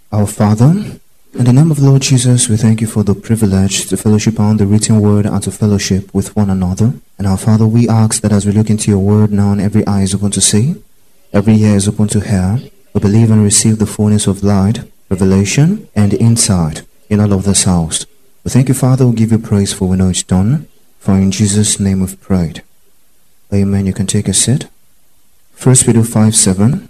Our Father, in the name of the Lord Jesus, we thank you for the privilege to fellowship on the written word and to fellowship with one another. And our Father, we ask that as we look into your word now, and every eye is open to see, every ear is open to hear, we believe and receive the fullness of light, revelation, and insight in all of this house. We thank you, Father. We give you praise for we know it's done. For in Jesus' name we've prayed. Amen. You can take a seat. 1 Peter 5:7.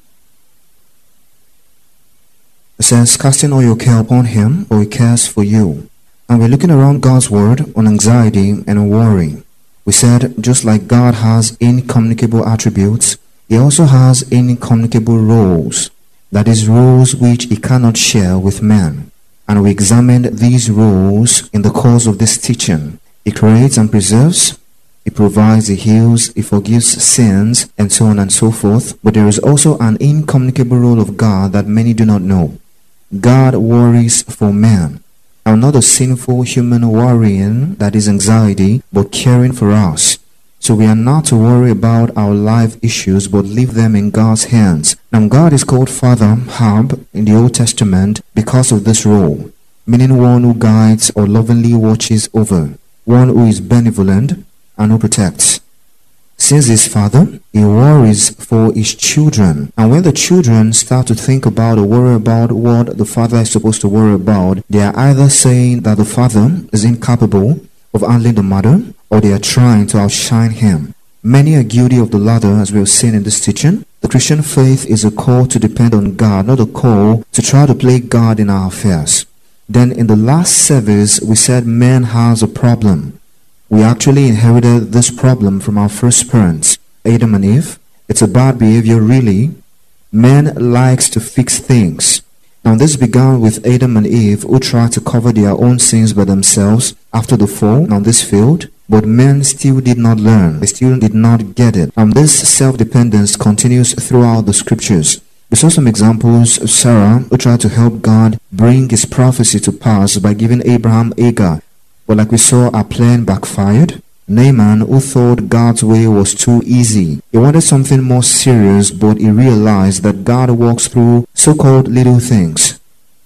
It says, casting all your care upon him, for he cares for you. And we're looking around God's word on anxiety and worry. We said, just like God has incommunicable attributes, he also has incommunicable roles. That is, roles which he cannot share with man. And we examined these roles in the course of this teaching. He creates and preserves, he provides, he heals, he forgives sins, and so on and so forth. But there is also an incommunicable role of God that many do not know. God worries for man. Now, not a sinful human worrying, that is anxiety, but caring for us. So we are not to worry about our life issues, but leave them in God's hands. Now, God is called Father, Hab, in the Old Testament because of this role, meaning one who guides or lovingly watches over, one who is benevolent and who protects. Since his father, he worries for his children. And when the children start to think about or worry about what the father is supposed to worry about, they are either saying that the father is incapable of handling the matter, or they are trying to outshine him. Many are guilty of the latter, as we have seen in this teaching. The Christian faith is a call to depend on God, not a call to try to play God in our affairs. Then in the last service, we said man has a problem. We actually inherited this problem from our first parents, Adam and Eve. It's a bad behavior, really. Man likes to fix things. Now, this began with Adam and Eve, who tried to cover their own sins by themselves after the fall on this field. But men still did not learn. They still did not get it. And this self-dependence continues throughout the scriptures. We saw some examples of Sarah, who tried to help God bring his prophecy to pass by giving Abraham Hagar. But like we saw, our plan backfired. Naaman, who thought God's way was too easy. He wanted something more serious, but he realized that God works through so-called little things.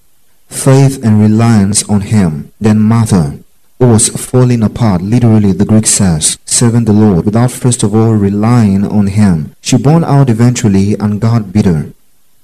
Faith and reliance on him. Then Martha, who was falling apart, literally the Greek says, serving the Lord, without first of all relying on him. She burned out eventually, and God beat her.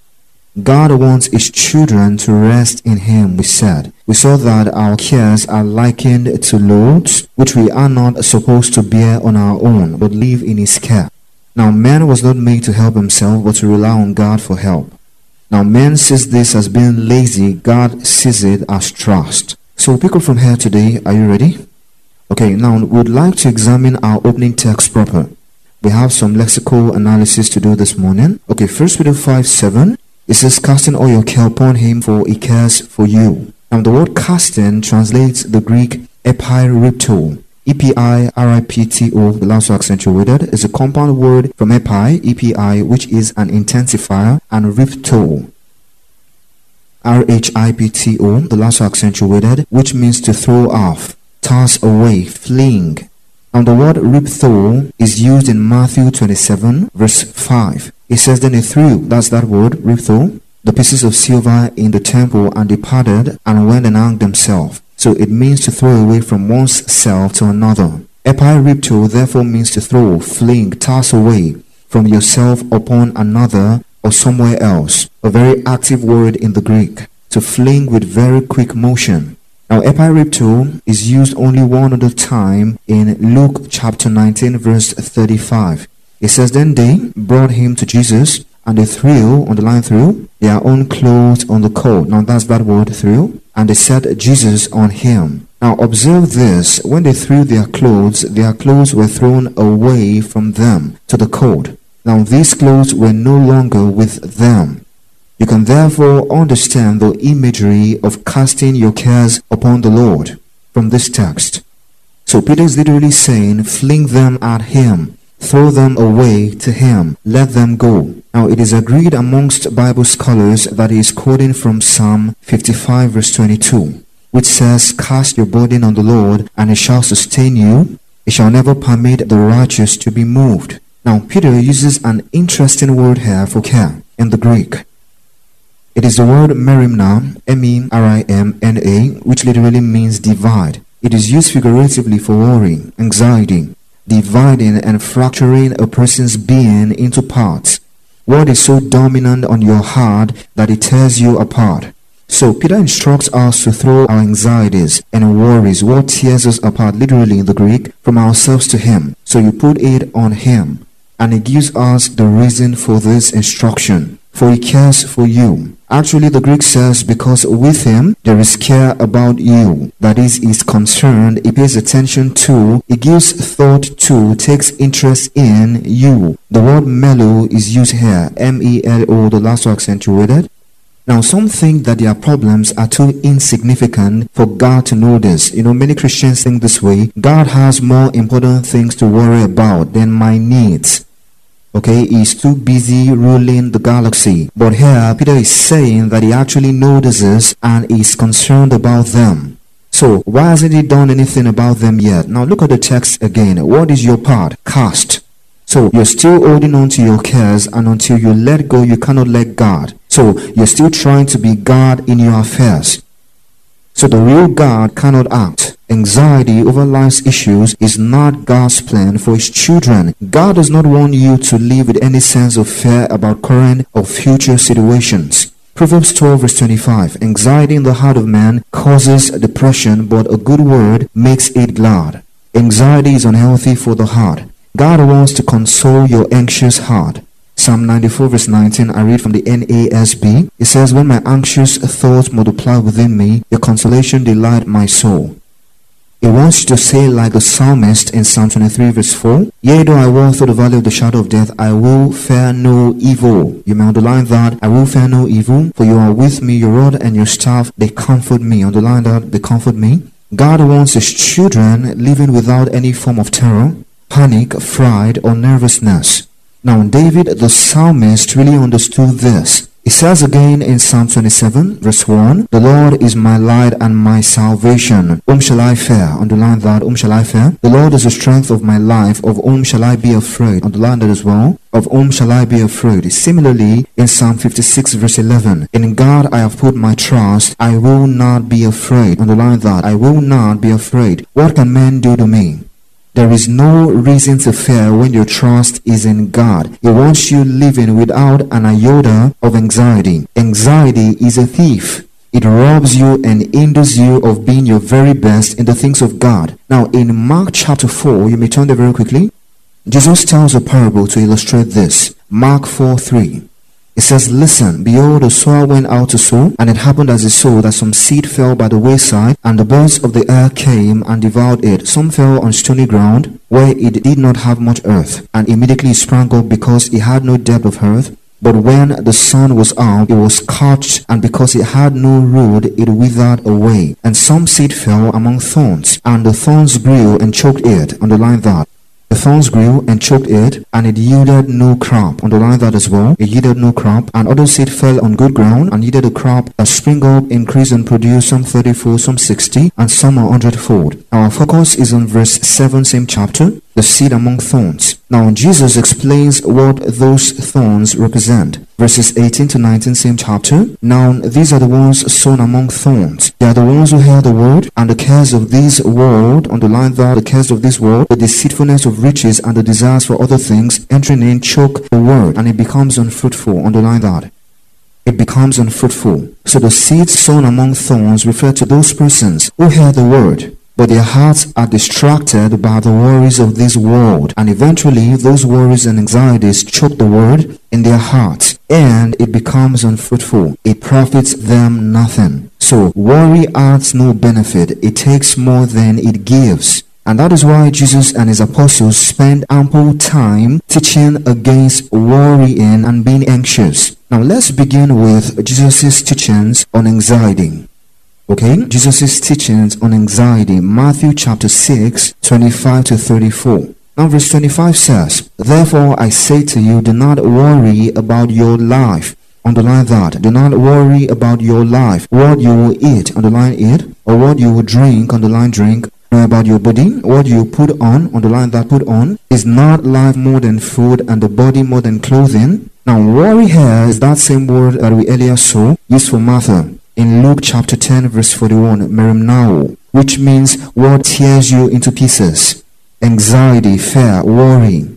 God wants his children to rest in him, we said. We saw that our cares are likened to loads, which we are not supposed to bear on our own, but live in his care. Now, man was not made to help himself, but to rely on God for help. Now, man sees this as being lazy. God sees it as trust. So we'll pick up from here today. Are you ready? Okay, now we'd like to examine our opening text proper. We have some lexical analysis to do this morning. Okay, 1 Peter 5:7. It says, casting all your care upon him, for he cares for you. Now, the word casting translates the Greek epiripto. E-P-I-R-I-P-T-O, the last accentuated, is a compound word from epi, E-P-I, which is an intensifier, and ripto, R-H-I-P-T-O, the last accentuated, which means to throw off, toss away, fling. And the word riptho is used in Matthew 27, verse 5. It says, then he threw, that's that word, riptho, the pieces of silver in the temple and departed and went and hanged himself. So it means to throw away from one's self to another. Epiripto therefore means to throw, fling, toss away from yourself upon another or somewhere else. A very active word in the Greek. To fling with very quick motion. Now, epiripto is used only one other time in Luke chapter 19, verse 35. It says, then they brought him to Jesus, and they threw, on the line threw, their own clothes on the colt. Now, that's that word, threw. And they set Jesus on him. Now, observe this. When they threw their clothes were thrown away from them to the colt. Now, these clothes were no longer with them. You can therefore understand the imagery of casting your cares upon the Lord from this text. So Peter is literally saying, fling them at him, throw them away to him, let them go. Now, it is agreed amongst Bible scholars that he is quoting from Psalm 55 verse 22, which says, cast your burden on the Lord, and he shall sustain you. He shall never permit the righteous to be moved. Now, Peter uses an interesting word here for care in the Greek. It is the word merimna, M-E-R-I-M-N-A, which literally means divide. It is used figuratively for worry, anxiety, dividing and fracturing a person's being into parts. What is so dominant on your heart that it tears you apart? So Peter instructs us to throw our anxieties and worries, what tears us apart literally in the Greek, from ourselves to him. So you put it on him. And he gives us the reason for this instruction. For he cares for you. Actually, the Greek says, because with him there is care about you. That is, he is concerned, he pays attention to, he gives thought to, takes interest in you. The word melo is used here, M-E-L-O, the last two accentuated. Now, some think that their problems are too insignificant for God to know this. Many Christians think this way. God has more important things to worry about than my needs. Okay, he's too busy ruling the galaxy. But here, Peter is saying that he actually notices and is concerned about them. So, why hasn't he done anything about them yet? Now, look at the text again. What is your part? Cast. So, you're still holding on to your cares, and until you let go, you cannot let God. So, you're still trying to be God in your affairs. So, the real God cannot act. Anxiety over life's issues is not God's plan for his children. God does not want you to live with any sense of fear about current or future situations. Proverbs 12 verse 25. Anxiety in the heart of man causes depression, but a good word makes it glad. Anxiety is unhealthy for the heart. God wants to console your anxious heart. Psalm 94 verse 19, I read from the NASB. It says, when my anxious thoughts multiply within me, your consolation delight my soul. It wants you to say like the psalmist in Psalm 23 verse 4, yea, though I walk through the valley of the shadow of death, I will fear no evil. You may underline that, I will fear no evil, for you are with me, your rod and your staff, they comfort me. Underline that, they comfort me. God wants his children living without any form of terror, panic, fright, or nervousness. Now, David, the psalmist, really understood this. He says again in Psalm 27, verse 1, the Lord is my light and my salvation. Whom shall I fear? Underline that, whom shall I fear? The Lord is the strength of my life. Of whom shall I be afraid? Underline that as well. Of whom shall I be afraid? Similarly, in Psalm 56, verse 11, in God I have put my trust. I will not be afraid. Underline that, I will not be afraid. What can men do to me? There is no reason to fear when your trust is in God. He wants you living without an iota of anxiety. Anxiety is a thief. It robs you and hinders you of being your very best in the things of God. Now, in Mark chapter 4, you may turn there very quickly. Jesus tells a parable to illustrate this. Mark 4:3. It says, listen, behold, a sower went out to sow, and it happened as he sowed that some seed fell by the wayside, and the birds of the air came and devoured it. Some fell on stony ground, where it did not have much earth, and immediately it sprang up because it had no depth of earth. But when the sun was up, it was scorched, and because it had no root, it withered away. And some seed fell among thorns, and the thorns grew and choked it. Underline that. The thorns grew and choked it, and it yielded no crop. Underline that as well. It yielded no crop. And other seed fell on good ground, and yielded a crop that spring up, increase, and produce some 30-fold, some 60, and some 100-fold. Our focus is on verse 7, same chapter, the seed among thorns. Now, Jesus explains what those thorns represent. Verses 18 to 19, same chapter. Now, these are the ones sown among thorns. They are the ones who hear the word, and the cares of this world, underline that, the cares of this world, the deceitfulness of riches and the desires for other things, entering in, choke the word, and it becomes unfruitful. Underline that. It becomes unfruitful. So the seeds sown among thorns refer to those persons who hear the word, but their hearts are distracted by the worries of this world, and eventually those worries and anxieties choke the word in their hearts, and it becomes unfruitful. It profits them nothing. So worry adds no benefit. It takes more than it gives. And that is why Jesus and his apostles spend ample time teaching against worrying and being anxious. Now let's begin with Jesus' teachings on anxiety. Okay, Jesus' teachings on anxiety, Matthew chapter 6, 25 to 34. Now verse 25 says, therefore I say to you, do not worry about your life. Underline that. Do not worry about your life. What you will eat, underline it, or what you will drink, underline drink. Know about your body, what you put on, underline that, put on. Is not life more than food, and the body more than clothing? Now, worry here is that same word that we earlier saw used for Martha in Luke chapter 10 verse 41, merimnao, which means what tears you into pieces. Anxiety, fear, worry.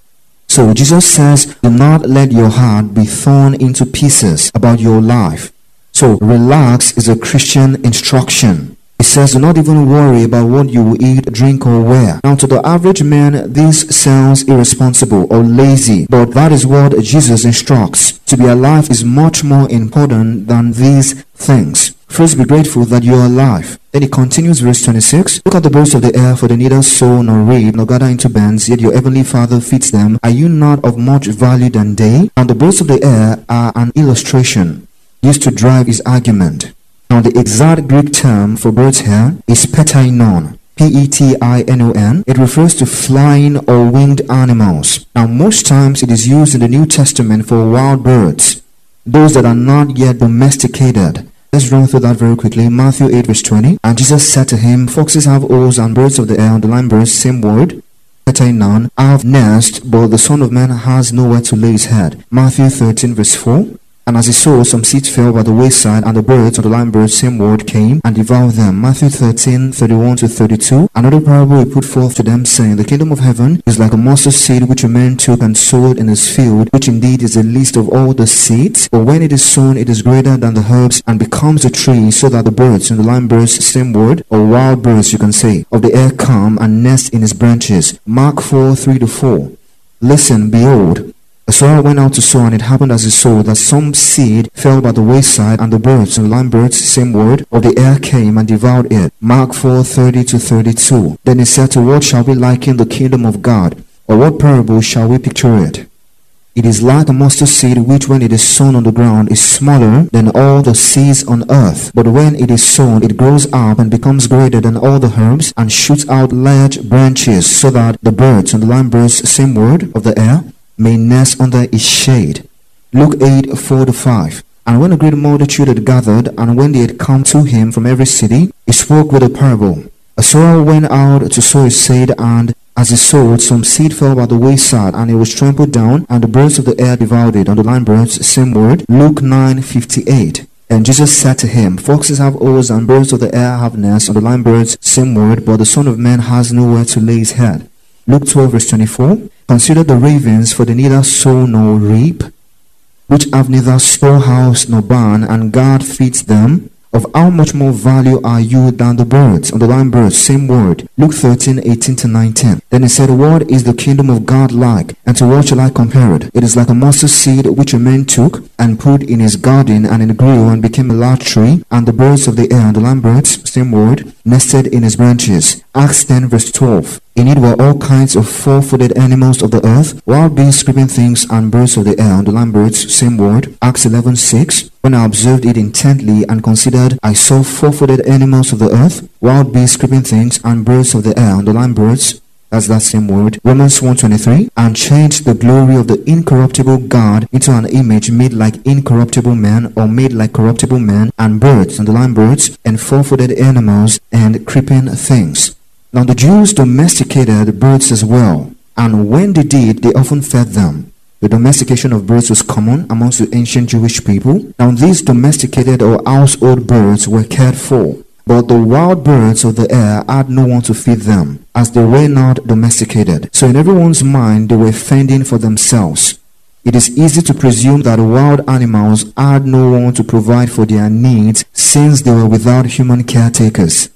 So Jesus says, do not let your heart be torn into pieces about your life. So relax is a Christian instruction. It says, do not even worry about what you will eat, drink, or wear. Now, to the average man, this sounds irresponsible or lazy, but that is what Jesus instructs. To be alive is much more important than these things. First, be grateful that you are alive. Then it continues, verse 26. Look at the birds of the air, for they neither sow nor reap, nor gather into barns, yet your heavenly Father feeds them. Are you not of much value than they? And the birds of the air are an illustration used to drive his argument. Now, the exact Greek term for birds here is petainon, P-E-T-I-N-O-N. It refers to flying or winged animals. Now, most times it is used in the New Testament for wild birds, those that are not yet domesticated. Let's run through that very quickly. Matthew 8 verse 20. And Jesus said to him, foxes have holes and birds of the air, underline birds, same word, petainon, have nests, but the Son of Man has nowhere to lay his head. Matthew 13 verse 4. And as he sowed, some seeds fell by the wayside, and the birds, underline birds, same word, came and devoured them. Matthew 13, 31 to 32. Another parable he put forth to them, saying, the kingdom of heaven is like a mustard seed which a man took and sowed in his field, which indeed is the least of all the seeds. But when it is sown, it is greater than the herbs, and becomes a tree, so that the birds, underline birds, same word, or wild birds, you can say, of the air come and nest in its branches. Mark 4, 3 to 4. Listen, behold, a sower went out to sow, and it happened as he sowed that some seed fell by the wayside, and the birds, underline birds, same word, of the air came and devoured it. Mark 4, 30 to 32. Then he said, to what shall we liken the kingdom of God? Or what parable shall we picture it? It is like a mustard seed, which when it is sown on the ground is smaller than all the seeds on earth. But when it is sown, it grows up and becomes greater than all the herbs, and shoots out large branches, so that the birds, underline birds, same word, of the air, may nest under its shade. Luke 8, 4 to 5. And when a great multitude had gathered, and when they had come to him from every city, he spoke with a parable. A sower went out to sow his seed, and as he sowed, some seed fell by the wayside, and it was trampled down, and the birds of the air devoured it. Underline birds, same word. Luke 9, 58. And Jesus said to him, foxes have holes and birds of the air have nests. Underline birds, same word, but the Son of Man has nowhere to lay his head. Luke 12 verse 24. Consider the ravens, for they neither sow nor reap, which have neither storehouse nor barn, and God feeds them. Of how much more value are you than the birds? Underline birds, same word. Luke 13, 18 to 19. Then he said, what is the kingdom of God like? And to what shall I compare it? It is like a mustard seed which a man took and put in his garden, and it grew and became a large tree, and the birds of the air, underline birds, same word, nested in his branches. Acts 10 verse 12. In it were all kinds of four-footed animals of the earth, wild beasts, creeping things, and birds of the air, underline birds, same word. Acts 11, 6. When I observed it intently and considered, I saw four-footed animals of the earth, wild beasts, creeping things, and birds of the air, underline birds, that's that same word. Romans 1:23. And changed the glory of the incorruptible God into an image made like incorruptible man, or made like corruptible man, and birds, underline birds, and four-footed animals, and creeping things. Now the Jews domesticated birds as well, and when they did, they often fed them. The domestication of birds was common amongst the ancient Jewish people. Now these domesticated or household birds were cared for, but the wild birds of the air had no one to feed them, as they were not domesticated. So in everyone's mind, they were fending for themselves. It is easy to presume that wild animals had no one to provide for their needs, since they were without human caretakers.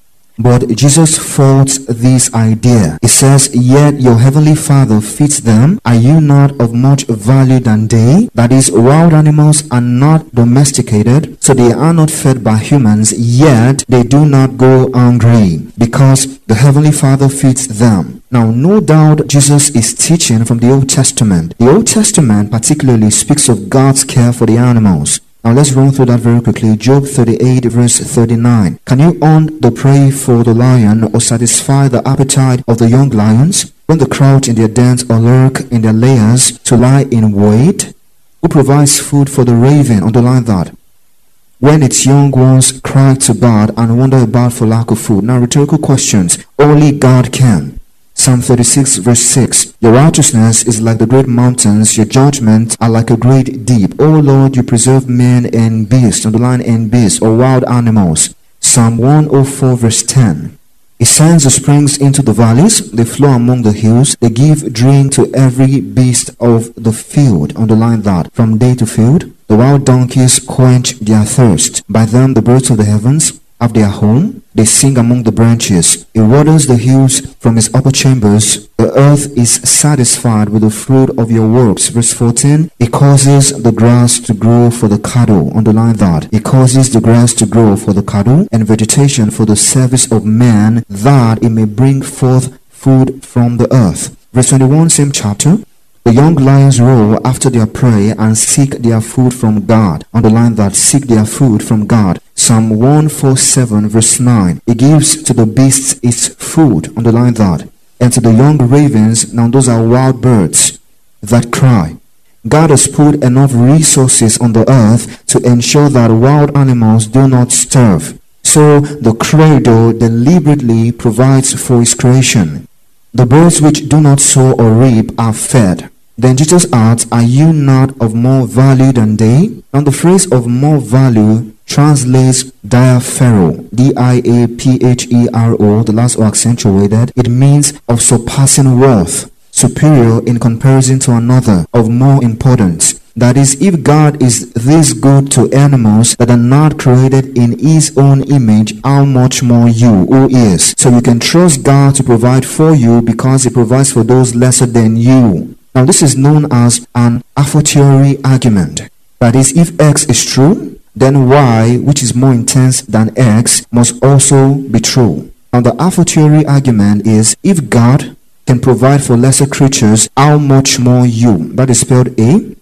But Jesus faults this idea. He says, yet your heavenly Father feeds them. Are you not of much value than they? That is, wild animals are not domesticated, so they are not fed by humans, yet they do not go hungry, because the heavenly Father feeds them. Now, no doubt Jesus is teaching from the Old Testament. The Old Testament particularly speaks of God's care for the animals. Now let's run through that very quickly. Job 38 verse 39. Can you hunt the prey for the lion, or satisfy the appetite of the young lions, when they crouch in their dens or lurk in their lairs to lie in wait? Who provides food for the raven? Underline that. When its young ones cry to God and wander about for lack of food. Now rhetorical questions. Only God can. Psalm 36 verse 6. Your righteousness is like the great mountains, your judgments are like a great deep. O Lord, you preserve men and beasts, underline and beasts, or wild animals. Psalm 104 verse 10. He sends the springs into the valleys, they flow among the hills, they give drink to every beast of the field. Underline that. From day to field, the wild donkeys quench their thirst. By them the birds of the heavens have their home. They sing among the branches. He waters the hills from his upper chambers. The earth is satisfied with the fruit of your works. Verse 14. He causes the grass to grow for the cattle. Underline that. He causes the grass to grow for the cattle and vegetation for the service of man, that it may bring forth food from the earth. Verse 21, same chapter. The young lions roar after their prey and seek their food from God. Underline that. Seek their food from God. Psalm 147 verse 9. He gives to the beasts its food. Underline that. And to the young ravens, now those are wild birds that cry. God has put enough resources on the earth to ensure that wild animals do not starve. So the Creator deliberately provides for his creation. The birds which do not sow or reap are fed. Then Jesus adds, are you not of more value than they? Now the phrase of more value translates diaphero, D-I-A-P-H-E-R-O, the last O accentuated. It means of surpassing worth, superior in comparison to another, of more importance. That is, if God is this good to animals that are not created in his own image, how much more you, who is? So you can trust God to provide for you because he provides for those lesser than you. Now this is known as an a fortiori argument. That is, if X is true, then Y, which is more intense than X, must also be true. Now the a fortiori argument is, if God can provide for lesser creatures, how much more you? That is spelled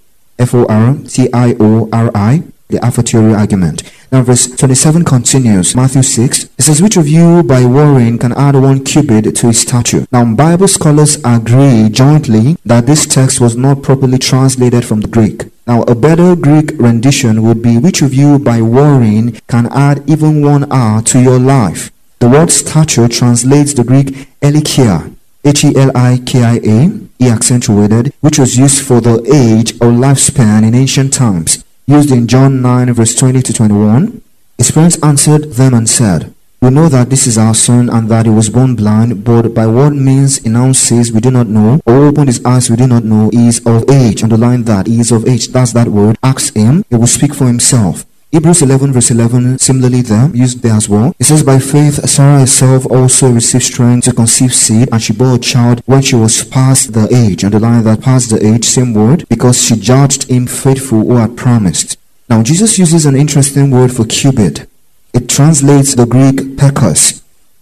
A-F-O-R-T-I-O-R-I, the a fortiori argument. Now verse 27 continues, Matthew 6. It says, which of you by worrying can add 1 cubit to his stature? Now Bible scholars agree jointly that this text was not properly translated from the Greek. Now a better Greek rendition would be, which of you by worrying can add even 1 hour to your life? The word stature translates the Greek elikia, H-E-L-I-K-I-A, E accentuated, which was used for the age or lifespan in ancient times. Used in John 9 verse 20 to 21. His parents answered them and said, we know that this is our son and that he was born blind, but by what means he now says we do not know, or opened his eyes we do not know. He is of age. Underline that. He is of age. That's that word. Ask him. He will speak for himself. Hebrews 11 verse 11, similarly there, used there as well. It says, by faith Sarah herself also received strength to conceive seed, and she bore a child when she was past the age. Underline that, past the age, same word, because she judged him faithful who had promised. Now Jesus uses an interesting word for cubit. It translates the Greek pekos,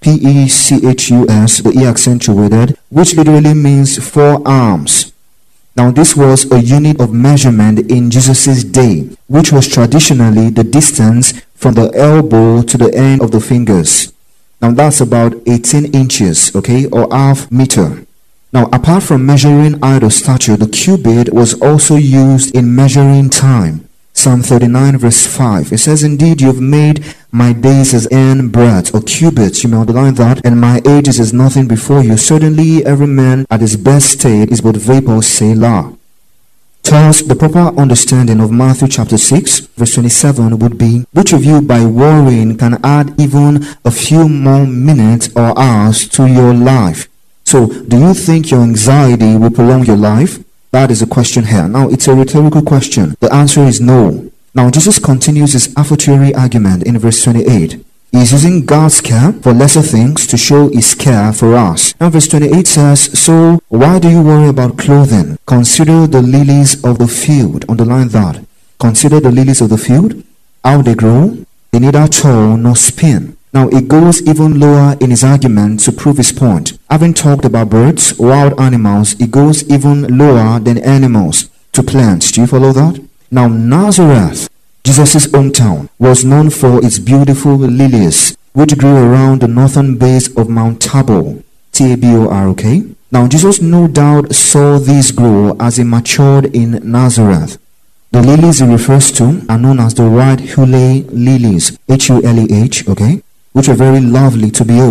P-E-C-H-U-S, the E accentuated, which literally means 4 arms. Now this was a unit of measurement in Jesus' day, which was traditionally the distance from the elbow to the end of the fingers. Now that's about 18 inches, okay, or half meter. Now apart from measuring height or stature, the cubit was also used in measuring time. Psalm 39 verse 5. It says, indeed you have made my days as an breadth, or cubits, you may underline that, and my age is as nothing before you. Certainly every man at his best state is but vapor, Selah. Thus, the proper understanding of Matthew chapter 6 verse 27 would be, which of you by worrying can add even a few more minutes or hours to your life? So, do you think your anxiety will prolong your life? That is a question here. Now, it's a rhetorical question. The answer is no. Now, Jesus continues his a fortiori argument in verse 28. He is using God's care for lesser things to show his care for us. Now, verse 28 says, so why do you worry about clothing? Consider the lilies of the field. Underline that. Consider the lilies of the field, how they grow. They neither toil nor spin. Now, it goes even lower in his argument to prove his point. Having talked about birds, wild animals, it goes even lower than animals to plants. Do you follow that? Now, Nazareth, Jesus' hometown, was known for its beautiful lilies, which grew around the northern base of Mount Tabor. T-A-B-O-R, okay? Now, Jesus no doubt saw these grow as he matured in Nazareth. The lilies he refers to are known as the white Huleh lilies, H-U-L-E-H, okay? Which are very lovely to behold.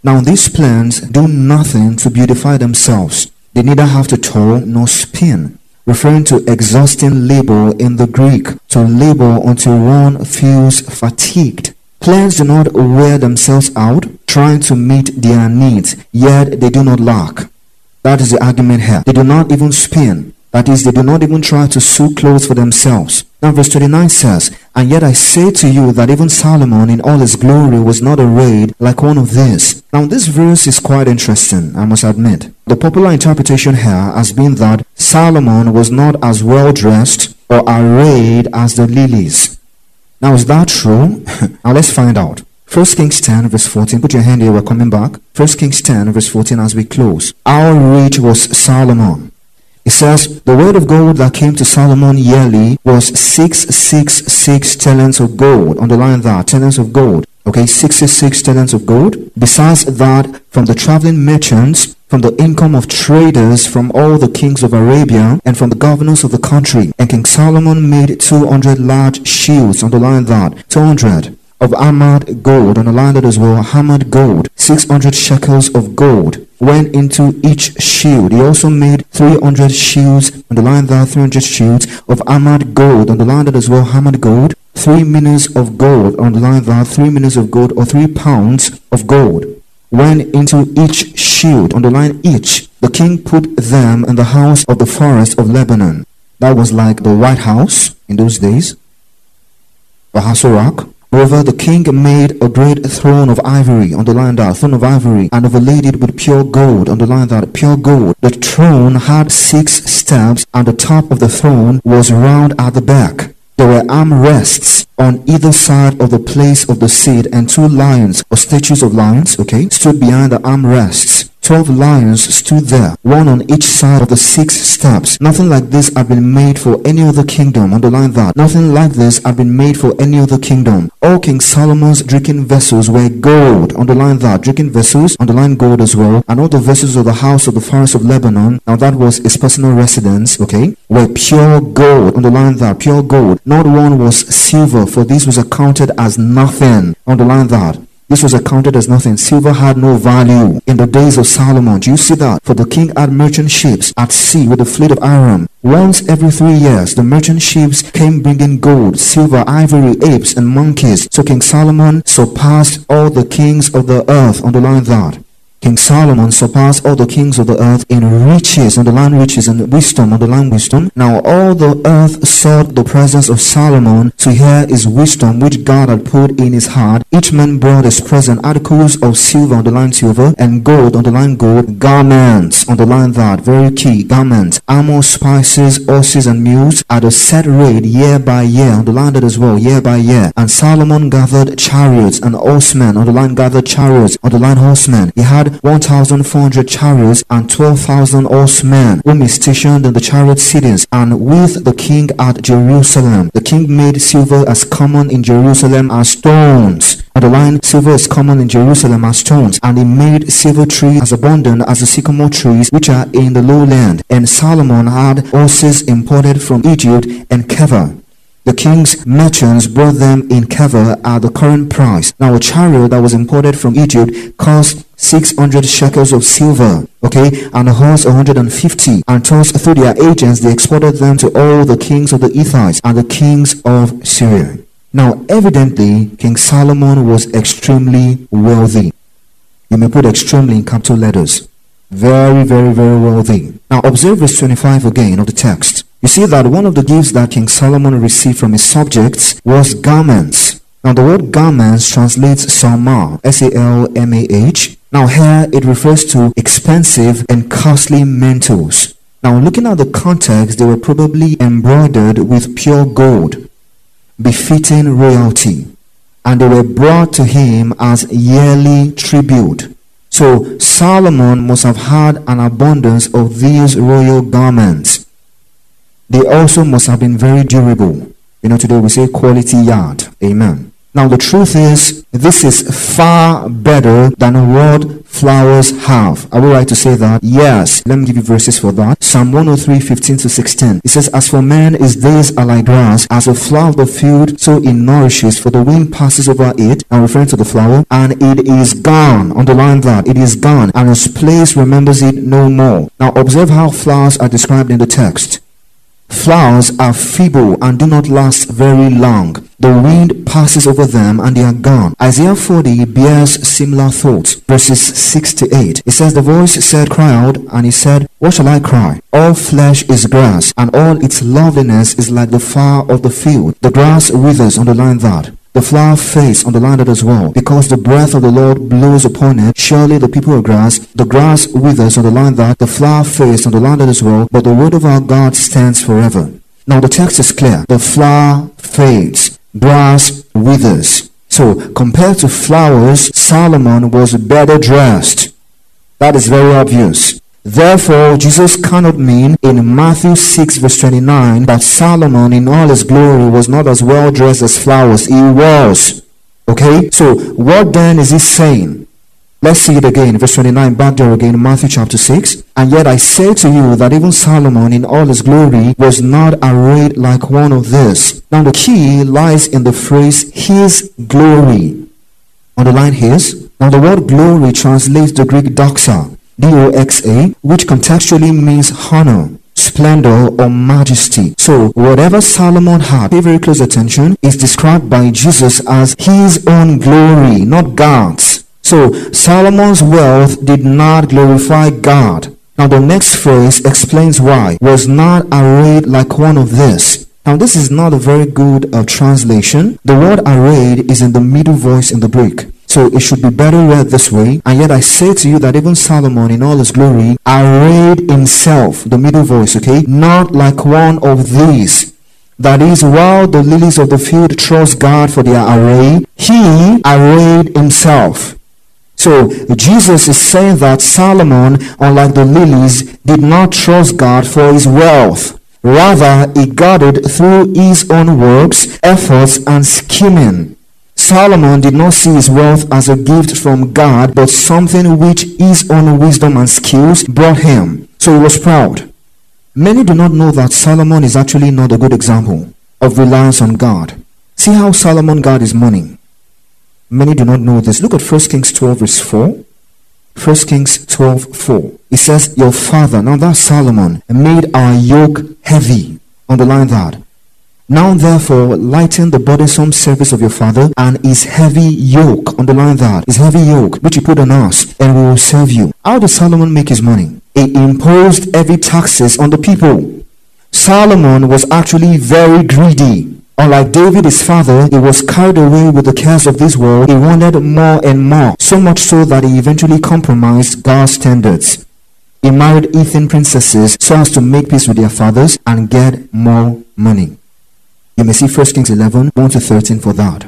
Now these plants do nothing to beautify themselves. They neither have to toil nor spin, referring to exhausting labor in the Greek, to labor until one feels fatigued. Plants do not wear themselves out trying to meet their needs, yet they do not lack. That is the argument here. They do not even spin. That is, they do not even try to sew clothes for themselves. Now verse 29 says, "And yet I say to you that even Solomon in all his glory was not arrayed like one of these." Now this verse is quite interesting, I must admit. The popular interpretation here has been that Solomon was not as well dressed or arrayed as the lilies. Now is that true? Now let's find out. 1 Kings 10 verse 14. Put your hand here, we're coming back. 1 Kings 10 verse 14 as we close. How rich was Solomon? It says, the word of gold that came to Solomon yearly was 666 talents of gold. Underline that, talents of gold. Okay, 66 talents of gold. Besides that, from the traveling merchants, from the income of traders, from all the kings of Arabia, and from the governors of the country. And King Solomon made 200 large shields. Underline that, 200 of hammered gold. Underline that as well, hammered gold. 600 shekels of gold went into each shield. He also made 300 shields, underline that, 300 shields of hammered gold, underline that as well, hammered gold. 3 minas of gold, underline that, 3 minas of gold, or 3 pounds of gold went into each shield, underline each. The king put them in the house of the forest of Lebanon. That was like the White House in those days, the Hasorach. Moreover, the king made a great throne of ivory, underline that, throne of ivory, and overlaid it with pure gold, underline that, pure gold. The throne had 6 steps, and the top of the throne was round at the back. There were armrests on either side of the place of the seat, and 2 lions, or statues of lions, stood behind the armrests. 12 lions stood there, one on each side of the 6 steps. Nothing like this had been made for any other kingdom. Underline that. Nothing like this had been made for any other kingdom. All King Solomon's drinking vessels were gold. Underline that. Drinking vessels, underline gold as well. And all the vessels of the house of the forest of Lebanon, now that was his personal residence, were pure gold. Underline that. Pure gold. Not one was silver, for this was accounted as nothing. Underline that. This was accounted as nothing. Silver had no value in the days of Solomon. Do you see that? For the king had merchant ships at sea with the fleet of Aram. Once every 3 years, the merchant ships came bringing gold, silver, ivory, apes, and monkeys. So King Solomon surpassed all the kings of the earth. Underline that. King Solomon surpassed all the kings of the earth in riches, underline riches, and wisdom, underline wisdom. Now all the earth sought the presence of Solomon to hear his wisdom which God had put in his heart. Each man brought his present, articles of silver, underline silver, and gold, underline gold, garments, underline that, very key, garments, armor, spices, horses, and mules at a set rate year by year, underline that as well, year by year. And Solomon gathered chariots and horsemen, underline gathered chariots, underline horsemen. He had 1,400 chariots and 12,000 horsemen whom he stationed in the chariot cities, and with the king at Jerusalem. The king made silver as common in Jerusalem as stones. Underline, silver is common in Jerusalem as stones. And he made silver trees as abundant as the sycamore trees which are in the lowland. And Solomon had horses imported from Egypt and Keva. The king's merchants brought them in Keva at the current price. Now a chariot that was imported from Egypt cost 600 shekels of silver, and a horse 150. And thus through their agents they exported them to all the kings of the Hittites and the kings of Syria. Now evidently King Solomon was extremely wealthy. You may put extremely in capital letters. Very, very, very wealthy. Now observe verse 25 again of the text. You see that one of the gifts that King Solomon received from his subjects was garments. Now the word garments translates salmah, S-A-L-M-A-H. Now here it refers to expensive and costly mantles. Now looking at the context, they were probably embroidered with pure gold, befitting royalty, and they were brought to him as yearly tribute. So Solomon must have had an abundance of these royal garments. They also must have been very durable. Today we say quality yard. Amen. Now the truth is, this is far better than what flowers have. Are we right to say that? Yes. Let me give you verses for that. Psalm 103:15-16. It says, as for man, his days are like grass, as a flower of the field, so it nourishes, for the wind passes over it, and referring to the flower, and it is gone. Underline that. It is gone, and its place remembers it no more. Now observe how flowers are described in the text. Flowers are feeble and do not last very long. The wind passes over them and they are gone. Isaiah 40 bears similar thoughts. Verses 6-8. It says, the voice said, cry out, and he said, what shall I cry? All flesh is grass, and all its loveliness is like the flower of the field. The grass withers, underline that. The flower fades, underline that as well. Because the breath of the Lord blows upon it, surely the people of grass, the grass withers, underline that. The flower fades, underline that as well. But the word of our God stands forever. Now the text is clear. The flower fades, grass withers. So compared to flowers, Solomon was better dressed. That is very obvious. Therefore, Jesus cannot mean in Matthew 6 verse 29 that Solomon in all his glory was not as well dressed as flowers. He was. Okay? So, what then is he saying? Let's see it again. Verse 29, back there again, Matthew chapter 6. And yet I say to you that even Solomon in all his glory was not arrayed like one of this. Now the key lies in the phrase, his glory. Underline his. Now the word glory translates the Greek doxa. D-O-X-A, which contextually means honor, splendor, or majesty. So whatever Solomon had, pay very close attention, is described by Jesus as his own glory, not God's. So Solomon's wealth did not glorify God. Now the next phrase explains why. Was not arrayed like one of this. Now this is not a very good translation. The word arrayed is in the middle voice in the Greek. So it should be better read this way. And yet I say to you that even Solomon in all his glory arrayed himself, the middle voice, okay, not like one of these. That is, while the lilies of the field trust God for their array, he arrayed himself. So Jesus is saying that Solomon, unlike the lilies, did not trust God for his wealth. Rather, he got it through his own works, efforts, and scheming. Solomon did not see his wealth as a gift from God, but something which his own wisdom and skills brought him. So he was proud. Many do not know that Solomon is actually not a good example of reliance on God. See how Solomon got his money. Many do not know this. Look at 1 Kings 12 verse 4. 1 Kings 12:4. It says, your father, now that's Solomon, made our yoke heavy. Underline that. Now therefore lighten the burdensome service of your father and his heavy yoke. Underline that. His heavy yoke which he put on us, and we will serve you. How did Solomon make his money? He imposed heavy taxes on the people. Solomon was actually very greedy. Unlike David his father, he was carried away with the cares of this world. He wanted more and more, so much so that he eventually compromised God's standards. He married heathen princesses so as to make peace with their fathers and get more money. You may see 1 Kings 11, 1-13 for that.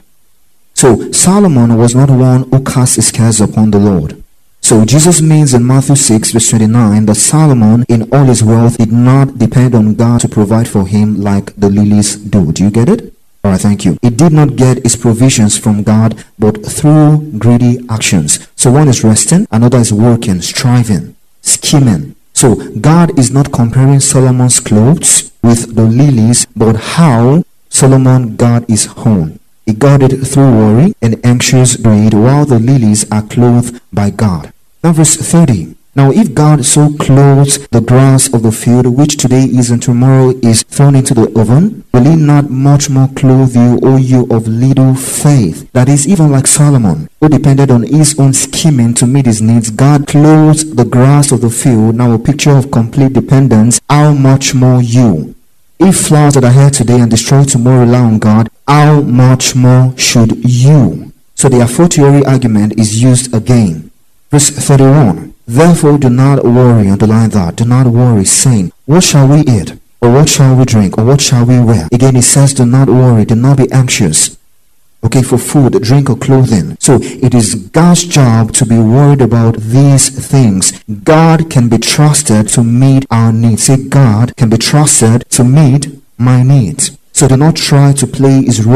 So Solomon was not one who cast his cares upon the Lord. So Jesus means in Matthew 6 verse 29 that Solomon in all his wealth did not depend on God to provide for him like the lilies do. Do you get it? Alright, thank you. He did not get his provisions from God but through greedy actions. So one is resting, another is working, striving, scheming. So God is not comparing Solomon's clothes with the lilies, but how Solomon got his own. He got it through worry and anxious greed, while the lilies are clothed by God. Now verse 30. Now if God so clothes the grass of the field, which today is and tomorrow is thrown into the oven, will he not much more clothe you, O you of little faith? That is, even like Solomon, who depended on his own scheming to meet his needs, God clothes the grass of the field. Now a picture of complete dependence. How much more you? If flowers that are here today and destroyed tomorrow rely on God, how much more should you? So the a fortiori argument is used again. Verse 31. Therefore do not worry, underline that, do not worry, saying, what shall we eat? Or what shall we drink? Or what shall we wear? Again it says, do not worry, do not be anxious. Okay, for food, drink, or clothing. So it is God's job to be worried about these things. God can be trusted to meet our needs. Say, God can be trusted to meet my needs. So do not try to play his role.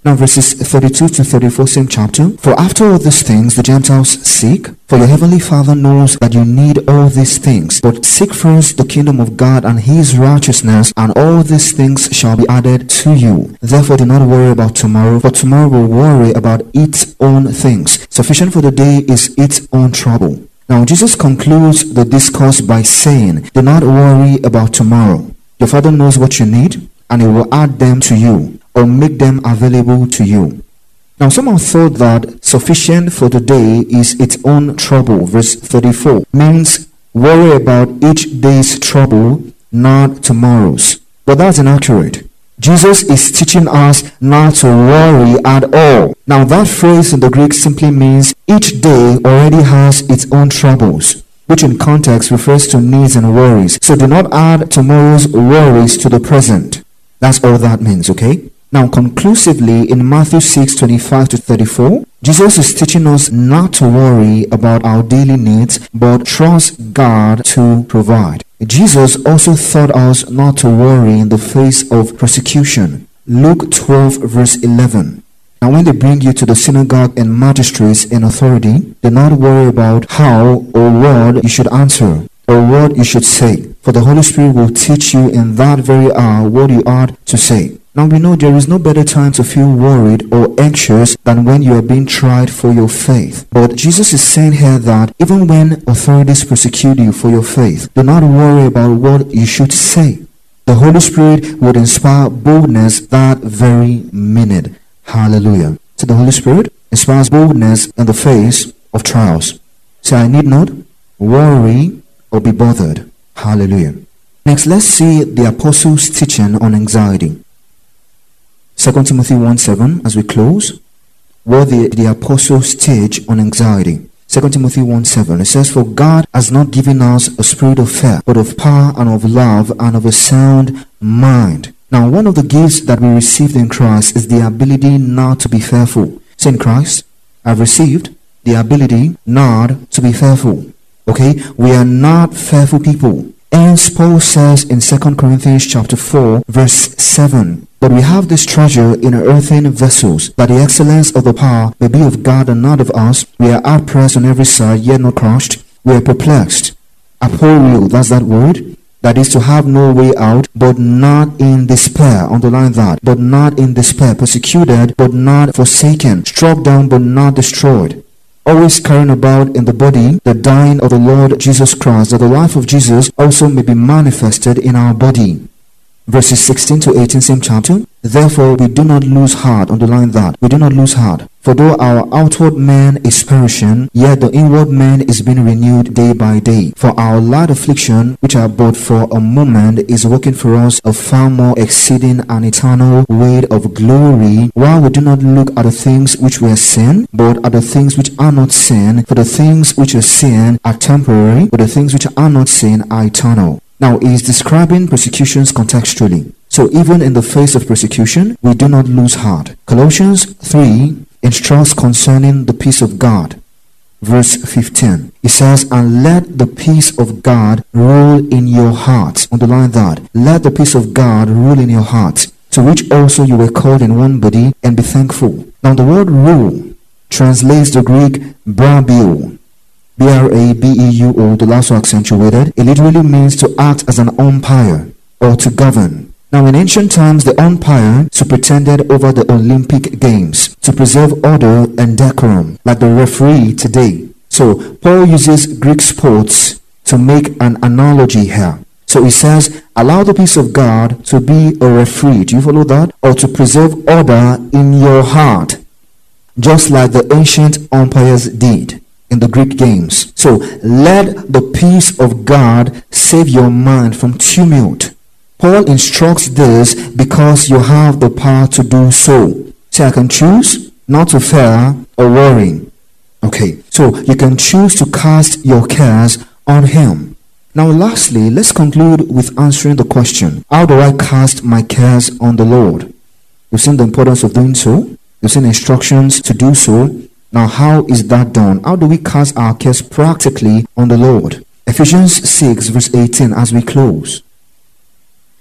Now verses 32 to 34, same chapter. For after all these things the Gentiles seek, for your heavenly Father knows that you need all these things. But seek first the kingdom of God and his righteousness, and all these things shall be added to you. Therefore do not worry about tomorrow, for tomorrow will worry about its own things. Sufficient for the day is its own trouble. Now Jesus concludes the discourse by saying, do not worry about tomorrow. Your Father knows what you need, and he will add them to you, or make them available to you. Now some have thought that sufficient for the day is its own trouble. Verse 34 means worry about each day's trouble, not tomorrow's. But that's inaccurate. Jesus is teaching us not to worry at all. Now that phrase in the Greek simply means each day already has its own troubles, which in context refers to needs and worries. So do not add tomorrow's worries to the present. That's all that means, okay? Now conclusively in Matthew 6:25 to 34, Jesus is teaching us not to worry about our daily needs, but trust God to provide. Jesus also taught us not to worry in the face of persecution. Luke 12 verse 11. Now when they bring you to the synagogue and magistrates in authority, do not worry about how or what you should answer, or what you should say, for the Holy Spirit will teach you in that very hour what you ought to say. Now we know there is no better time to feel worried or anxious than when you are being tried for your faith. But Jesus is saying here that even when authorities persecute you for your faith, do not worry about what you should say. The Holy Spirit would inspire boldness that very minute. Hallelujah. So the Holy Spirit inspires boldness in the face of trials. So I need not worry or be bothered. Hallelujah. Next, let's see the apostles' teaching on anxiety. 2 Timothy 1:7 as we close. What the apostles teach on anxiety. 2 Timothy 1:7, it says, for God has not given us a spirit of fear, but of power and of love and of a sound mind. Now one of the gifts that we received in Christ is the ability not to be fearful. So in Christ, I've received the ability not to be fearful. Okay, we are not fearful people. And Paul says in 2 Corinthians chapter 4 verse 7, but we have this treasure in earthen vessels, that the excellence of the power may be of God and not of us. We are hard pressed on every side, yet not crushed. We are perplexed. Aporio, that's that word. That is to have no way out, but not in despair. Underline that. But not in despair. Persecuted, but not forsaken. Struck down, but not destroyed. Always carrying about in the body the dying of the Lord Jesus Christ, that the life of Jesus also may be manifested in our body. Verses 16 to 18, same chapter. Therefore we do not lose heart. Underline that. We do not lose heart. For though our outward man is perishing, yet the inward man is being renewed day by day. For our light affliction, which are but for a moment, is working for us a far more exceeding and eternal weight of glory, while we do not look at the things which were sin, but at the things which are not sin. For the things which are sin are temporary, but the things which are not sin are eternal. Now he is describing persecutions contextually. So even in the face of persecution, we do not lose heart. Colossians 3 instructs concerning the peace of God. Verse 15. It says, and let the peace of God rule in your hearts. Underline that. Let the peace of God rule in your hearts, to which also you were called in one body, and be thankful. Now the word rule translates the Greek brabeo. B-R-A-B-E-U-O, the last one accentuated. It literally means to act as an umpire or to govern. Now in ancient times, the umpire superintended over the Olympic Games to preserve order and decorum, like the referee today. So Paul uses Greek sports to make an analogy here. So he says, allow the peace of God to be a referee. Do you follow that? Or to preserve order in your heart, just like the ancient umpires did in the Greek games. So let the peace of God save your mind from tumult. Paul instructs this because you have the power to do so. So I can choose not to fear or worry. Okay, so you can choose to cast your cares on him. Now lastly, let's conclude with answering the question, how do I cast my cares on the Lord? You've seen the importance of doing so. You've seen instructions to do so. Now how is that done? How do we cast our cares practically on the Lord? Ephesians 6 verse 18 as we close.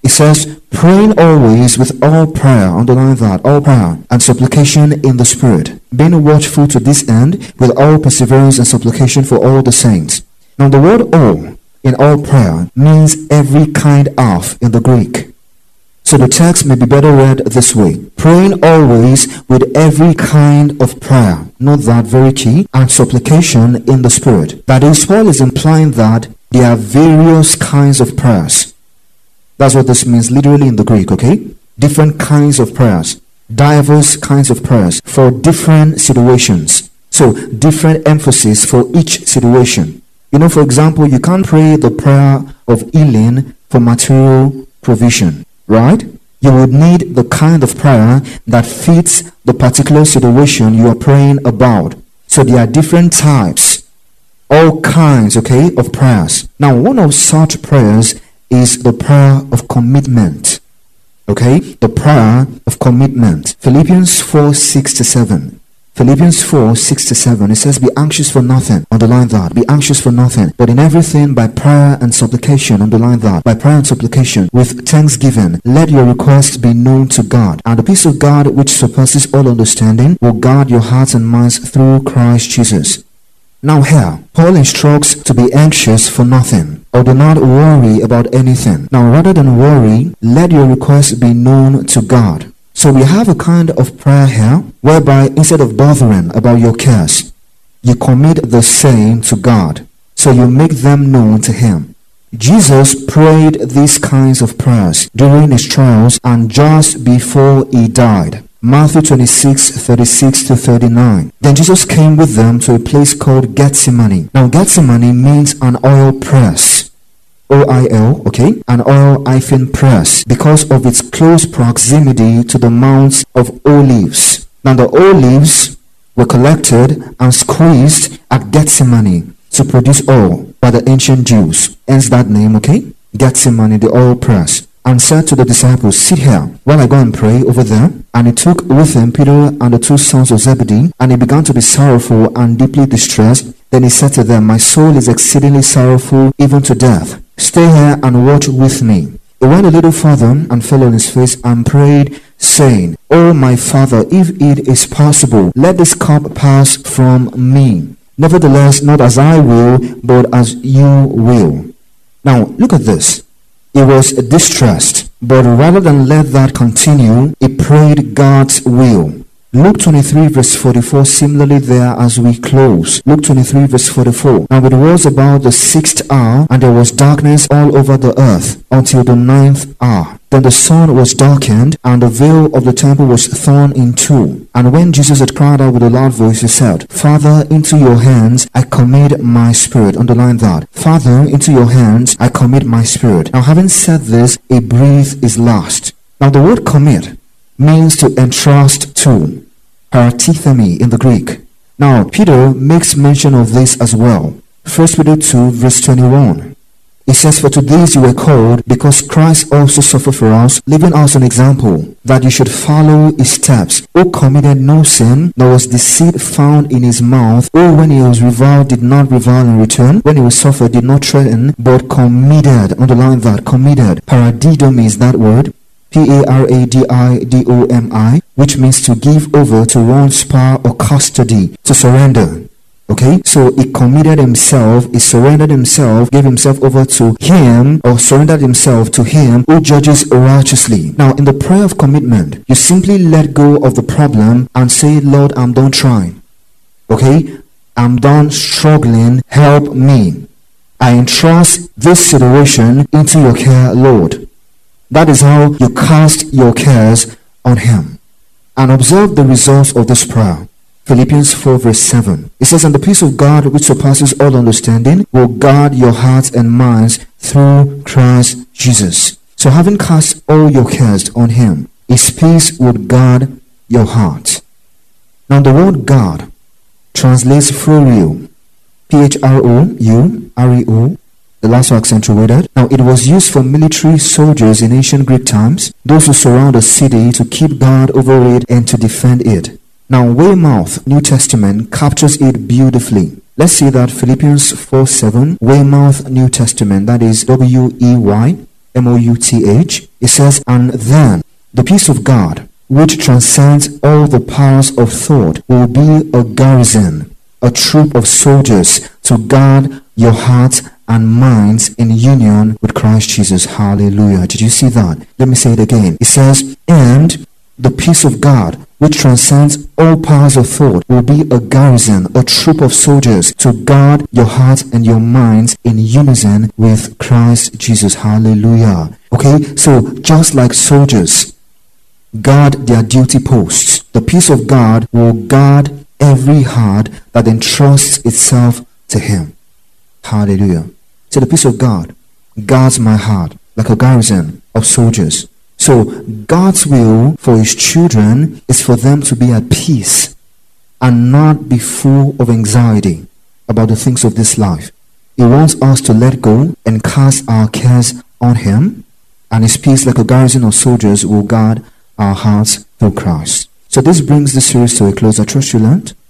It says, praying always with all prayer, underline that, all prayer and supplication in the Spirit, being watchful to this end with all perseverance and supplication for all the saints. Now the word all in all prayer means every kind of in the Greek. So the text may be better read this way: praying always with every kind of prayer, not that very key, and supplication in the Spirit. That is, Paul is implying that there are various kinds of prayers. That's what this means literally in the Greek, okay? Different kinds of prayers, diverse kinds of prayers for different situations. So different emphasis for each situation. You know, for example, you can't pray the prayer of healing for material provision, right? You would need the kind of prayer that fits the particular situation you are praying about. So there are different types, all kinds, okay, of prayers. Now, one of such prayers is the prayer of commitment. Okay, the prayer of commitment. Philippians 4:6-7. Philippians 4:6-7, it says, be anxious for nothing, underline that, be anxious for nothing, but in everything by prayer and supplication, underline that, by prayer and supplication, with thanksgiving, let your requests be known to God, and the peace of God which surpasses all understanding will guard your hearts and minds through Christ Jesus. Now here, Paul instructs to be anxious for nothing, or do not worry about anything. Now rather than worry, let your requests be known to God. So we have a kind of prayer here, whereby instead of bothering about your cares, you commit the same to God. So you make them known to Him. Jesus prayed these kinds of prayers during His trials and just before He died. Matthew 26:36-39. Then Jesus came with them to a place called Gethsemane. Now Gethsemane means an oil press. O-I-L, okay, an oil-press, because of its close proximity to the Mount of Olives. Now the olives were collected and squeezed at Gethsemane to produce oil by the ancient Jews. Hence that name, okay, Gethsemane, the oil press. And said to the disciples, sit here while I go and pray over there. And he took with him Peter and the two sons of Zebedee, and he began to be sorrowful and deeply distressed. Then he said to them, my soul is exceedingly sorrowful, even to death. Stay here and watch with me. He went a little further and fell on his face and prayed, saying, O my Father, if it is possible, let this cup pass from me. Nevertheless, not as I will, but as you will. Now, look at this. He was distressed, but rather than let that continue, he prayed God's will. Luke 23:44, similarly there as we close. Luke 23:44. Now it was about the 6th hour, and there was darkness all over the earth until the 9th hour. Then the sun was darkened, and the veil of the temple was torn in two. And when Jesus had cried out with a loud voice, he said, Father, into your hands I commit my spirit. Underline that. Father, into your hands I commit my spirit. Now having said this, a breath is lost. Now the word commit means to entrust to. Paratithemi in the Greek. Now Peter makes mention of this as well. 1 Peter 2:21. It says, for to this you were called, because Christ also suffered for us, leaving us an example, that you should follow his steps, who committed no sin, nor was deceit found in his mouth, who when he was reviled did not revile in return, when he was suffered did not threaten, but committed, underline that, committed. Paradidomi is that word. Paradidomi, which means to give over to one's power or custody, to surrender. Okay, so he committed himself, he surrendered himself, gave himself over to him, or surrendered himself to him who judges righteously. Now in the prayer of commitment, you simply let go of the problem and say, Lord, I'm done trying. Okay, I'm done struggling, help me. I entrust this situation into your care, Lord. That is how you cast your cares on him. And observe the results of this prayer. Philippians 4:7. It says, and the peace of God which surpasses all understanding will guard your hearts and minds through Christ Jesus. So having cast all your cares on him, his peace would guard your heart. Now the word guard translates phroureo, P-H-R-O-U-R-E-O, the last one accentuated. Now it was used for military soldiers in ancient Greek times, those who surround a city to keep guard over it and to defend it. Now Weymouth New Testament captures it beautifully. Let's see that Philippians 4:7, Weymouth New Testament, that is W-E-Y, M-O-U-T-H. It says, and then the peace of God, which transcends all the powers of thought, will be a garrison, a troop of soldiers to guard your hearts and minds in union with Christ Jesus. Hallelujah. Did you see that? Let me say it again. It says, and the peace of God, which transcends all powers of thought, will be a garrison, a troop of soldiers to guard your hearts and your minds in unison with Christ Jesus. Hallelujah. Okay, so just like soldiers guard their duty posts, the peace of God will guard every heart that entrusts itself to Him. Hallelujah. So the peace of God guards my heart like a garrison of soldiers. So God's will for His children is for them to be at peace and not be full of anxiety about the things of this life. He wants us to let go and cast our cares on Him, and His peace like a garrison of soldiers will guard our hearts through Christ. So this brings this series to a close. I trust you learned.